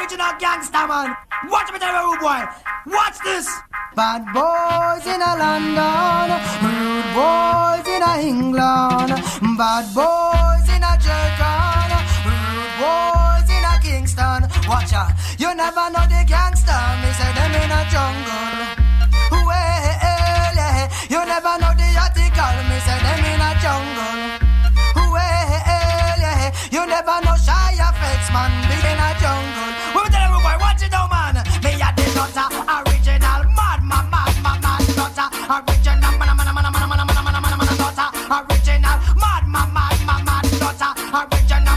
original gangster man. Watch me tell you, boy. Watch this. Bad boys in a London, rude boys in a England, bad boys in a Jamaica, rude boys in a Kingston. Watch out, you never know the gangster. Me say them in a jungle. Well, you never know the article. Me say them in a jungle. Well, you never know shy effects, man. Be in a jungle. We tell you, boy, watch it now, man. Me a the daughter, original mad, daughter, original daughter, original mad, daughter, original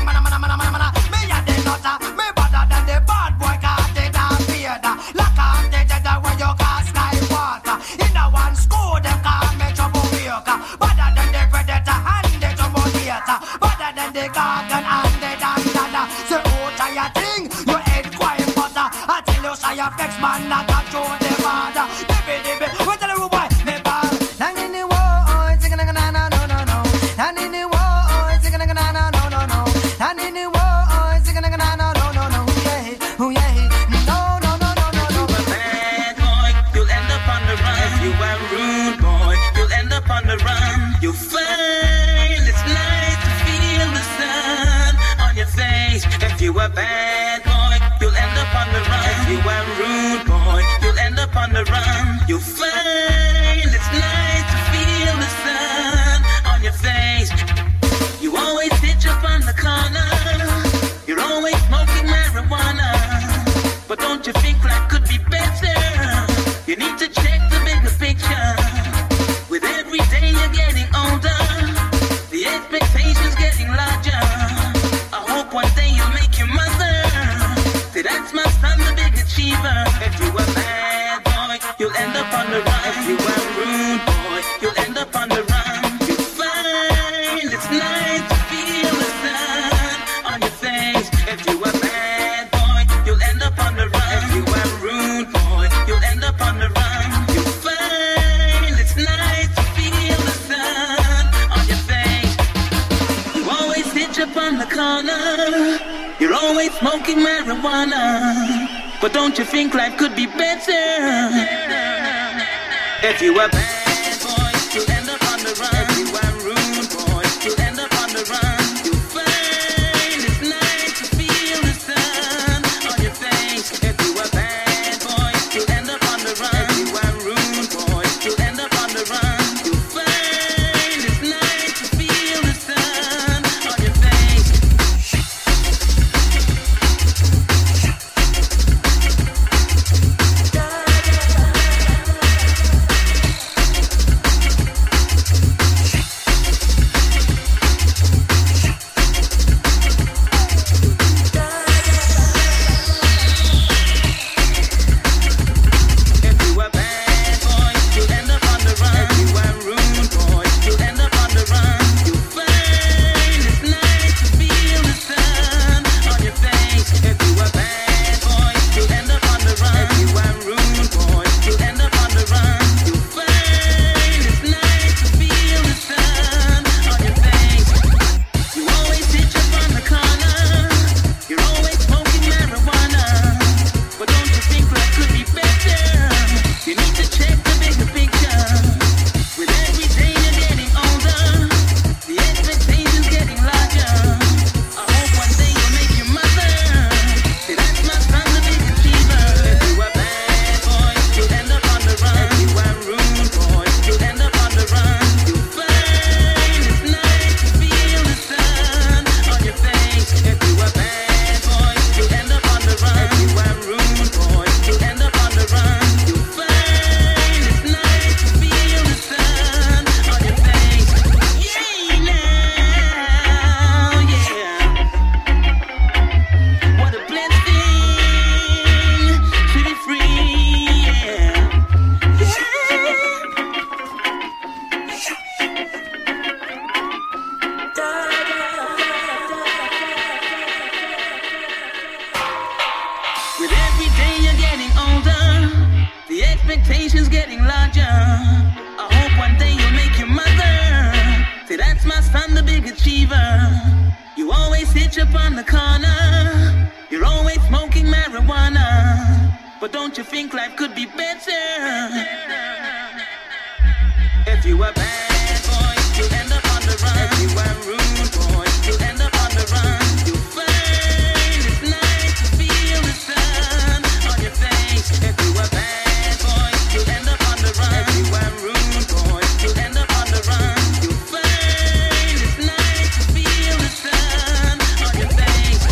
me a the daughter, me better than the bad boy, cause they don't fear that. Like on the dead where you call Skywalker. In a one school, them call me troublemaker. Better than the predator and the troublemaker. Better than the garden and the dandada. Say, oh, try a thing, you ain't quiet butter. I tell you, shy effects, man, not a show the father. Dibby, we tell you, boy, me ball. And in the war, singing a na no. And in the war, singing a na no. And in the war, singing a na no. Yeah, oh yeah. No. If you a bad boy, you'll end up on the run. If you a rude boy, you'll end up on the run. You'll find it's nice to feel the sun on your face. If you a bad boy, you'll end up on the run. If you a rude boy, you'll end up on the run. You'll find it's nice to feel the sun on your face. You always sit up on the corner. You're always smoking marijuana. But don't you think life could be better? You need to check the bigger picture. With every day you're getting older, the expectations getting larger. I hope one day you'll make your mother say that's my son, the big achiever. If you a bad boy, you'll end up on the run. If you a rude boy, you'll end up on the run. You find it's nice to feel the sun on your face. If you a bad boy, you'll end up on the run. If you a rude boy, you'll end up on the run. You find it's nice to feel the sun on your face. You always sit up on the corner. You're always smoking marijuana. But don't you think life could be better? If you a bad boy, you'll end up on the run. If you a rude boy, you'll end up on the run. You'll find it's nice to feel the sun on your face. If you a bad boy, you'll end up on the run. If you a rude boy, you'll end up on the run. You'll find it's nice to feel the sun on your face. expectations getting larger. I hope one day you'll make your mother say, that's my son, the big achiever. You always hitch up on the corner. You're always smoking marijuana. but don't you think life could be better? If you are bad boy, you'll end up on the run. If you are rude boy, you'll end up on the run. You'll find it's nice to feel the sun on your face. If you are bad boy, you'll end up on the run. If you are rude boy, you'll end up on the run. You'll find it's nice to feel the sun on your face.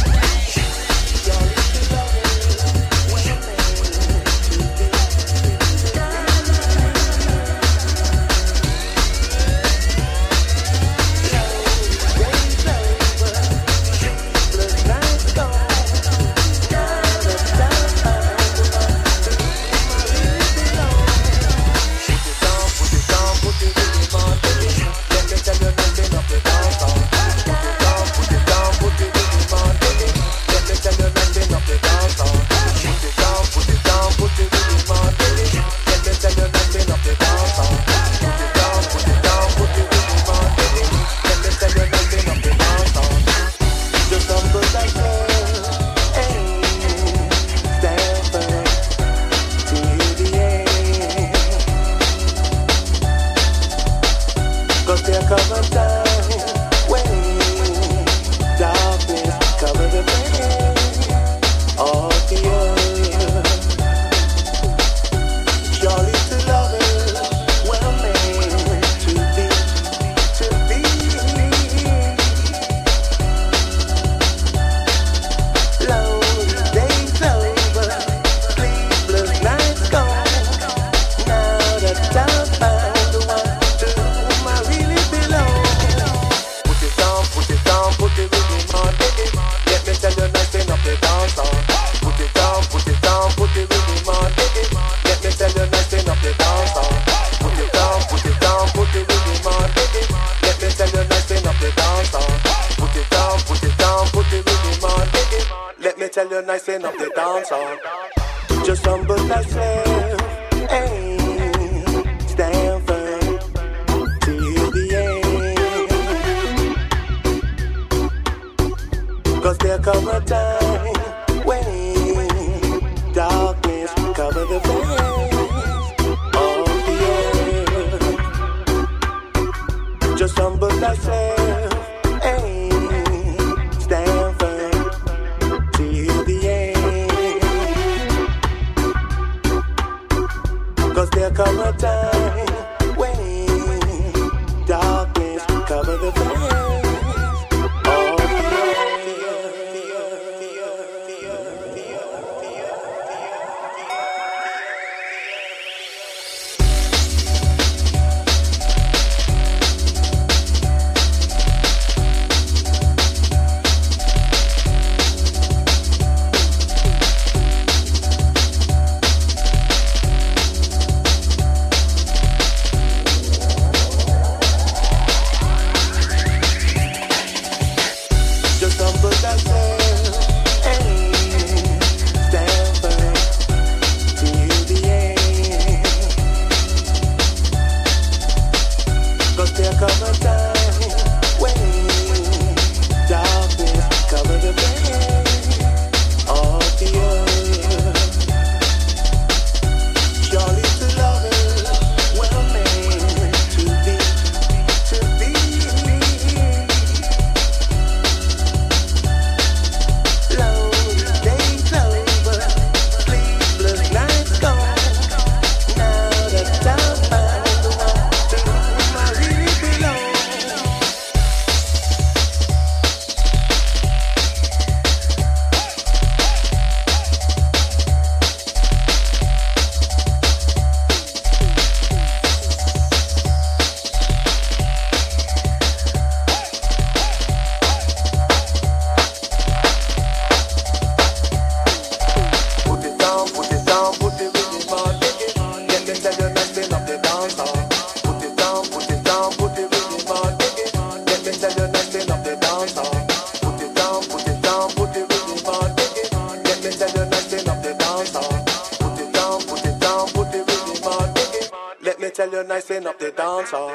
tell you nicing up the dance hall.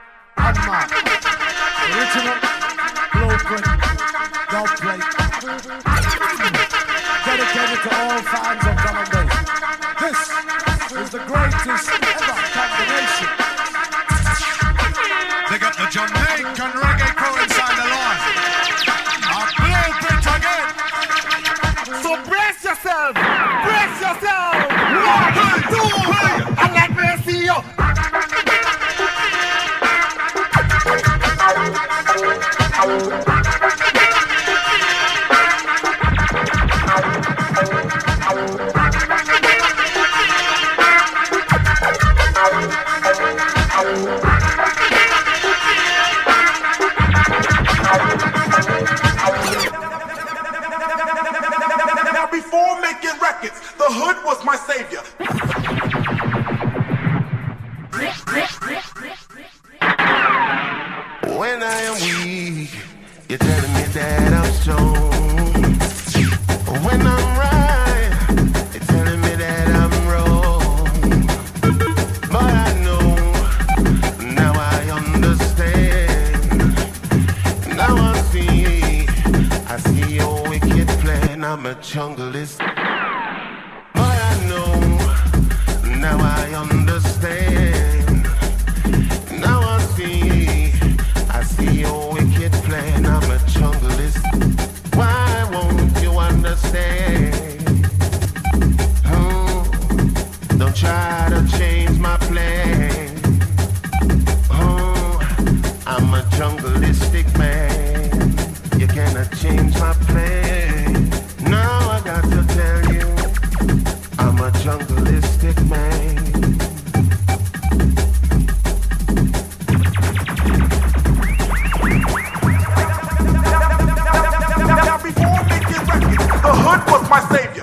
Original blueprint, don't play. to all fans of drum and bass. This is the greatest ever combination. They got the Jamaican reggae crew inside the line. A blueprint again. So brace yourself! Brace yourself! 1, 2, 3! And let me see you! Before making records, the hood was my savior. When I am weak, you're telling me that I'm strong. When I'm right, you're telling me that I'm wrong. But I know, now I understand. Now I see your wicked plan. I'm a junglist. But I know, now I understand. Now I see your wicked plan. I'm a junglist. Why won't you understand? Oh, don't try to change my plan. Oh, I'm a junglistic man. You cannot change my plan. Now I got to tell you, I'm a junglistic man. Before making records, the hood was my savior.